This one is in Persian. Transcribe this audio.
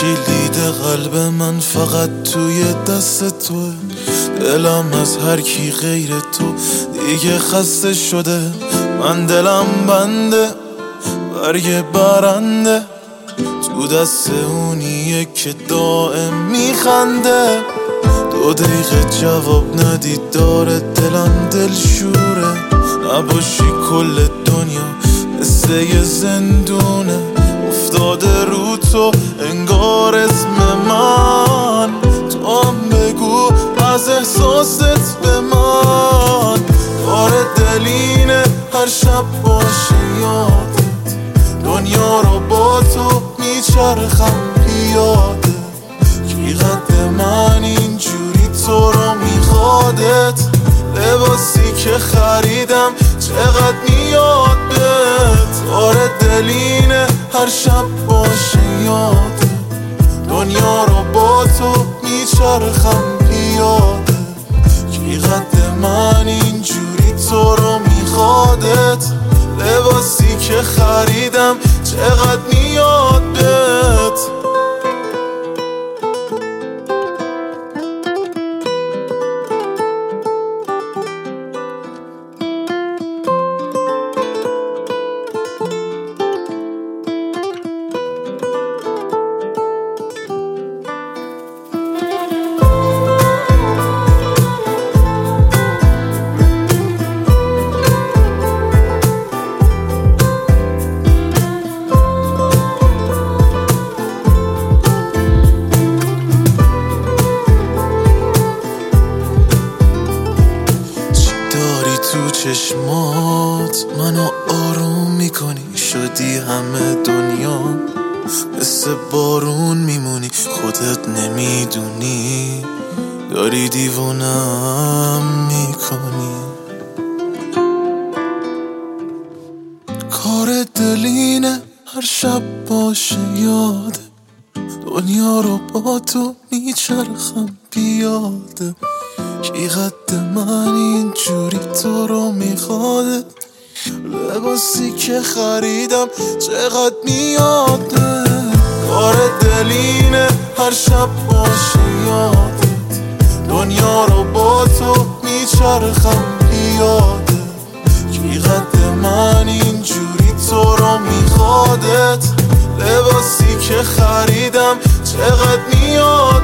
کلید قلب من فقط توی دست توه. دلم از هر کی غیر تو دیگه خسته شده. من دلم بنده برگ برنده تو دست اونیه که دائم میخنده. 2 دقیقه جواب ندید داره دلم دلشوره. نباشی کل دنیا مثل یه زندونه. افتاده رو تو انگار اسم من. تو هم بگو از احساست به من. کار دلینه هر شب باشه یادت. دنیا رو با تو میچرخم پیاده. کی قد من اینجوری تو رو میخوادت. لباسی که خریدم چقدر میاد بهت. آره دلینه هر شب باشه یاده. دنیا رو با تو میچرخم پیاده. کی قد من اینجوری تو رو میخوادت. لباسی که خریدم چقدر میاد بهت. تو چشمات منو آروم میکنی. شدی همه دنیا مثل بارون میمونی. خودت نمیدونی داری دیوونم میکنی. کار دلینه هر شب باشه یاده. دنیا رو با تو میچرخم پیاده. کی قد من اینجوری تو رو میخواده. لباسی که خریدم چقدر میاده. کار دلینه هر شب باشه یادت. دنیا رو با تو میچرخم پیاده. کی قد من اینجوری تو رو میخوادت. لباسی که خریدم چقدر میاده.